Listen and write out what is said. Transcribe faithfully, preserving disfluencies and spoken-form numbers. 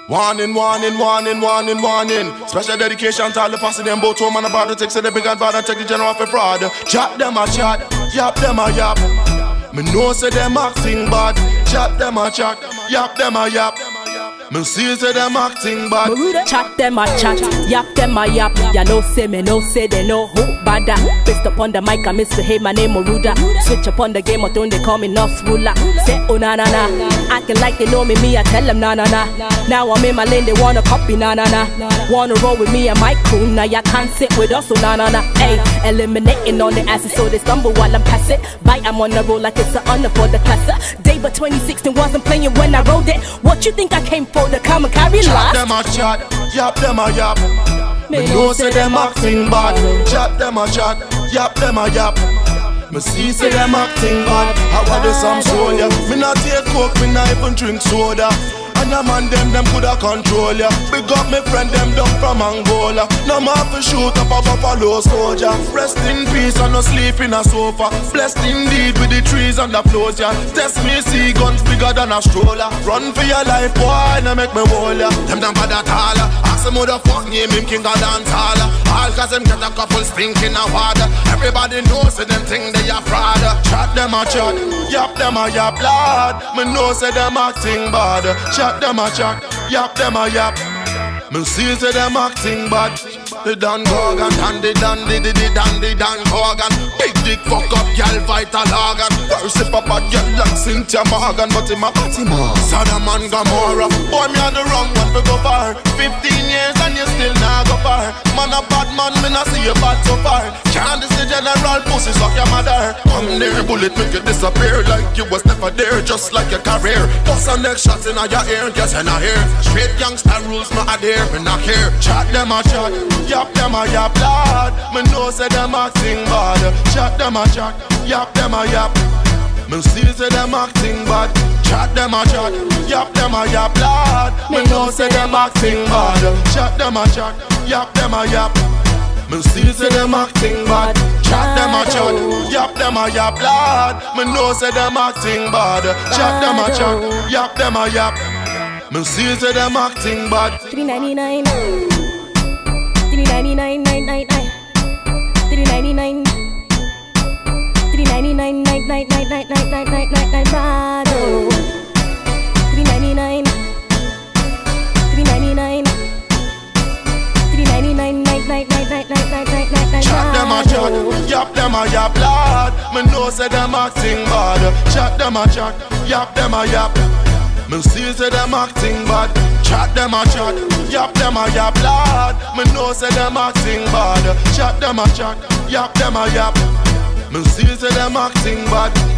Warning, warning, warning, warning, warning. Special dedication to all the posse them both home and about to take so the big and bad and take the general for fraud. Chat them a chat, yap them a yap. Me know say them acting bad. Chat them a chat, yap them a yap. Me see say them acting bad. Chat them a chat, yap them a yap. Ya know say me know say they know who bada. Based upon the mic I misbehave, my name Moruda. Switch upon the game, or don't they call me North Ruler. Say oh na na na, acting like they know me, me I tell them na na na. Now I'm in my lane, they wanna copy na na na. Wanna roll with me and my crew, now ya can't sit with us, so na na na. Ay, eliminating on the asses so they stumble while I'm passing. Bite, I'm on the roll like it's an honor for the class. Day but twenty sixteen wasn't playing when I rode it. What you think I came for to come and carry last? Chat them a chat, yap them a yap. Me know say them acting bad. Chat them a chat, yap them a yap. Me see say them acting bad. I want this some soda. Me not take coke, me not even drink soda. And a man them, them coulda control ya. Big up me friend them down from Angola. No more fi shoot up a buffalo soldier. Rest in peace and no sleep in a sofa. Blessed indeed with the trees and the floors ya. Test me see guns bigger than a stroller. Run for your life boy, now make me hold ya. Them down bad at all. Ask them who the fuck name him king of dance hall. All cause them get a couple stinking a water. Everybody knows say them think they a fraud. Chat them a chat, yap them a yap lad. Me know say them acting bad. Chat them a chat, yap them a yap. Me see say them acting bad. The Dan Gorgon, dandy dandy di di dandy Dan Gorgon. Big dick fuck up girl vital organ. First if a bad girl like Cynthia Morgan, but him a Fatima Saddam and Gomorrah. Boy me on the wrong one to go far. Fifteen years and you still not go far. Man a bad man, me not see you bad so far. Can't this the general pussy suck your mother. Come there bullet make you disappear like you was never there, just like your career. Bust a next shot in your ear, guess you're not here. Straight gangster rules me adhere, me not care. Chat them a chat, yap them a yap lad. Me know say them acting bad. Chat them a chat, yap them a yap. Me see say them acting bad. Chat them a chat, yap them a yap lad. Me know say them acting bad. Chat them a chat, yap them a yap. Me see say them acting bad. Chat them a chat, yap them a yap lad. Me know say them acting bad. Chat them a chat, yap them a yap. Me see say them acting bad. three ninety-nine three ninety-nine nine nine nine three ninety-nine three ninety-nine nine nine nine nine nine nine nine nine nine bad oh. three ninety-nine three ninety-nine three ninety-nine nine nine nine nine nine nine nine nine. Chat them a chat, yap them a yap lad. Me know say them acting bad. Chat them a chat, yap them a yap. Me see say them acting bad. Chat them a chat, yap them a yap lad. Me know say them acting bad. Chat them a chat, yap them a yap. Me see say them acting bad.